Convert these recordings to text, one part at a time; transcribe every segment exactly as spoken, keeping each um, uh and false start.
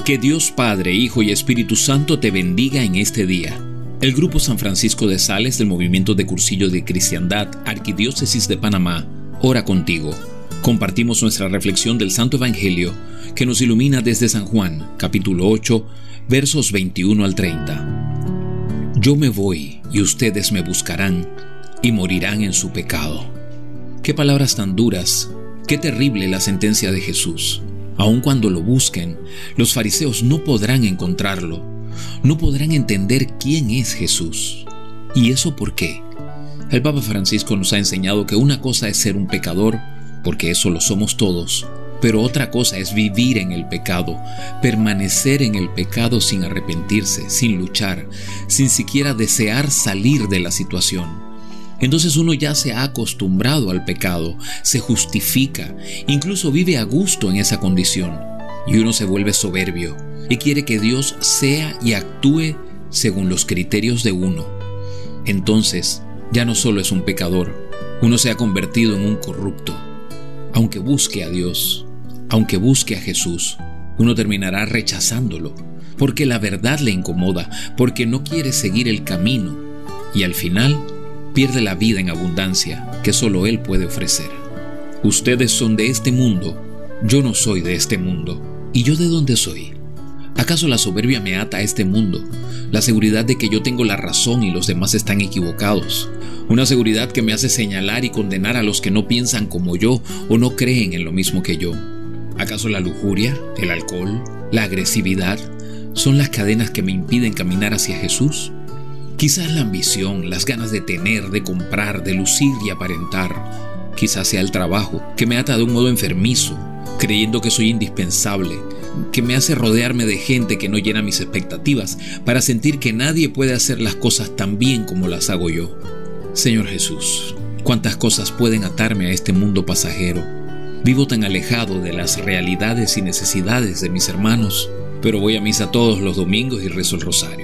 Que Dios Padre, Hijo y Espíritu Santo te bendiga en este día. El Grupo San Francisco de Sales del Movimiento de Cursillo de Cristiandad, Arquidiócesis de Panamá, ora contigo. Compartimos nuestra reflexión del Santo Evangelio que nos ilumina desde San Juan, capítulo ocho, versos veintiuno al treinta. Yo me voy y ustedes me buscarán y morirán en su pecado. Qué palabras tan duras, qué terrible la sentencia de Jesús. Aun cuando lo busquen, los fariseos no podrán encontrarlo, no podrán entender quién es Jesús. ¿Y eso por qué? El Papa Francisco nos ha enseñado que una cosa es ser un pecador, porque eso lo somos todos, pero otra cosa es vivir en el pecado, permanecer en el pecado sin arrepentirse, sin luchar, sin siquiera desear salir de la situación. Entonces uno ya se ha acostumbrado al pecado, se justifica, incluso vive a gusto en esa condición. Y uno se vuelve soberbio y quiere que Dios sea y actúe según los criterios de uno. Entonces ya no solo es un pecador, uno se ha convertido en un corrupto. Aunque busque a Dios, aunque busque a Jesús, uno terminará rechazándolo, porque la verdad le incomoda, porque no quiere seguir el camino y al final pierde la vida en abundancia que solo Él puede ofrecer. Ustedes son de este mundo, yo no soy de este mundo. ¿Y yo de dónde soy? ¿Acaso la soberbia me ata a este mundo? La seguridad de que yo tengo la razón y los demás están equivocados. Una seguridad que me hace señalar y condenar a los que no piensan como yo o no creen en lo mismo que yo. ¿Acaso la lujuria, el alcohol, la agresividad son las cadenas que me impiden caminar hacia Jesús? Quizás la ambición, las ganas de tener, de comprar, de lucir y aparentar. Quizás sea el trabajo, que me ata de un modo enfermizo, creyendo que soy indispensable, que me hace rodearme de gente que no llena mis expectativas, para sentir que nadie puede hacer las cosas tan bien como las hago yo. Señor Jesús, cuántas cosas pueden atarme a este mundo pasajero. Vivo tan alejado de las realidades y necesidades de mis hermanos, pero voy a misa todos los domingos y rezo el rosario.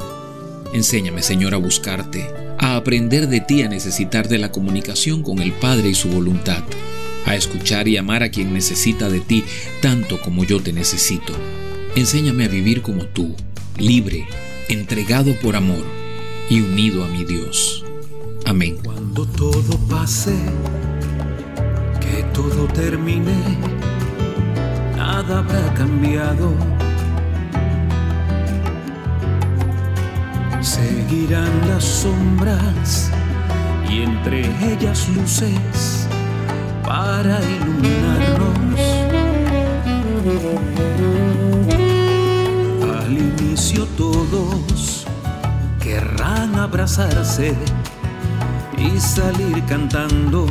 Enséñame, Señor, a buscarte, a aprender de ti, a necesitar de la comunicación con el Padre y su voluntad, a escuchar y amar a quien necesita de ti tanto como yo te necesito. Enséñame a vivir como tú, libre, entregado por amor y unido a mi Dios. Amén. Cuando todo pase, que todo termine, nada habrá cambiado. Seguirán las sombras y entre ellas luces para iluminarnos. Al inicio todos querrán abrazarse y salir cantando,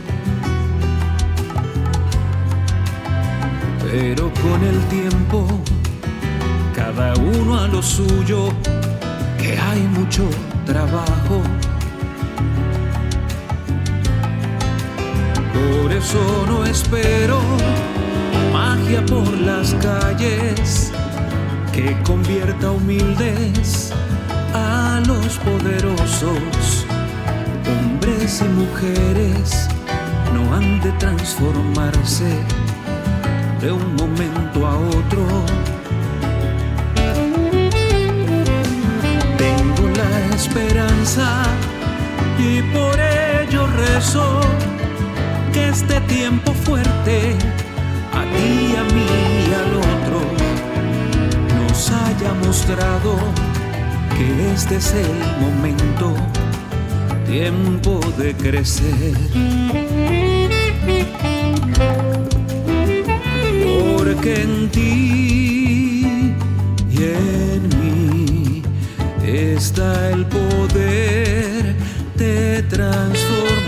pero con el tiempo cada uno a lo suyo, que hay mucho trabajo. Por eso no espero magia por las calles que convierta humildes a los poderosos. Hombres y mujeres no han de transformarse de un momento a otro. Esperanza y por ello rezo que este tiempo fuerte a ti, a mí y al otro nos haya mostrado que este es el momento, tiempo de crecer. Porque en ti y en mí está el poder de transformar.